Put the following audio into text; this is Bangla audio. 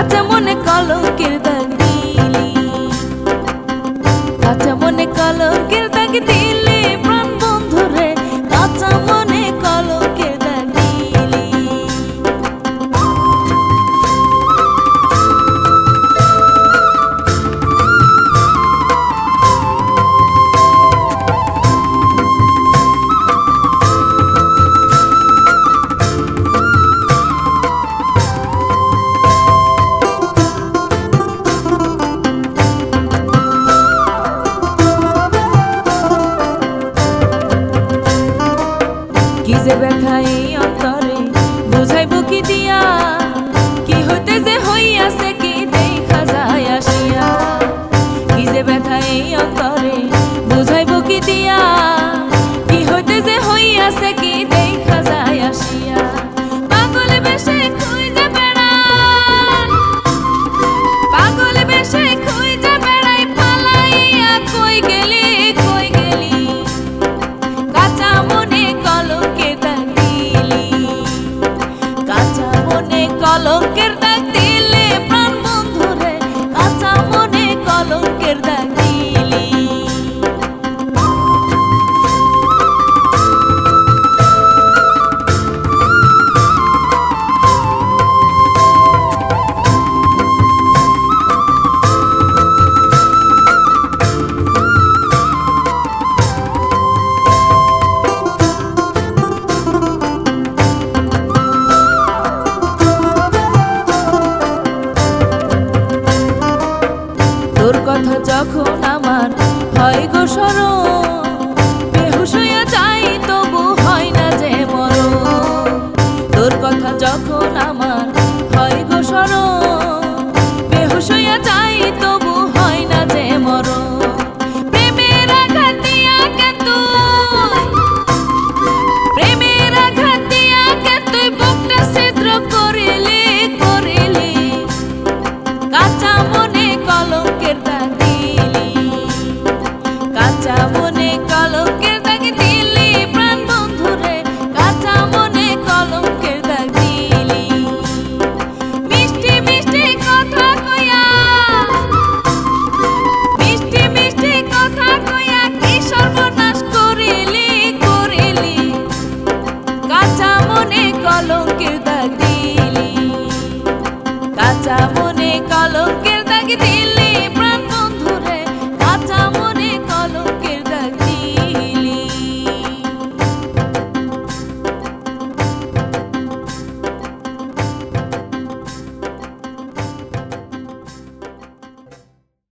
কাঁচা মনে কলঙ্কের দাগ দিলি, কাঁচা মনে কলঙ্কের দাগ দিলি প্রাণ বন্ধুরে, কাঁচা মনে কলঙ্কের দাগ দিলি। কি যে ব্যথা এই অন্তরে বুঝাইব কি দিয়া, কি হইতে যে হইয়াছে কি দেখা যায় আসিয়া। কি যে ব্যথা এই অন্তরে বুঝাইব কি দিয়া, কি হইতে যে হইয়াছে কি দেখা যায় আসিয়া। পাগল বেশে খুঁজে বেড়াই, পাগল বেশে খুঁজে বেড়াই পালাইয়া কই গেলি, কই গেলি। কাঁচা মনে কলঙ্কের দাগ দিলি, কাঁচা মনে কলঙ্কের দাগ দিলে প্রাণ বন্ধুরে, কাঁচা মনে কলঙ্কের দাগ দিলি। তোর কথা যখন আমার হয় গো স্মরণ, বেহুশ হইয়া যাই তবু হয় না যে মরণ। তোর কথা যখন আমার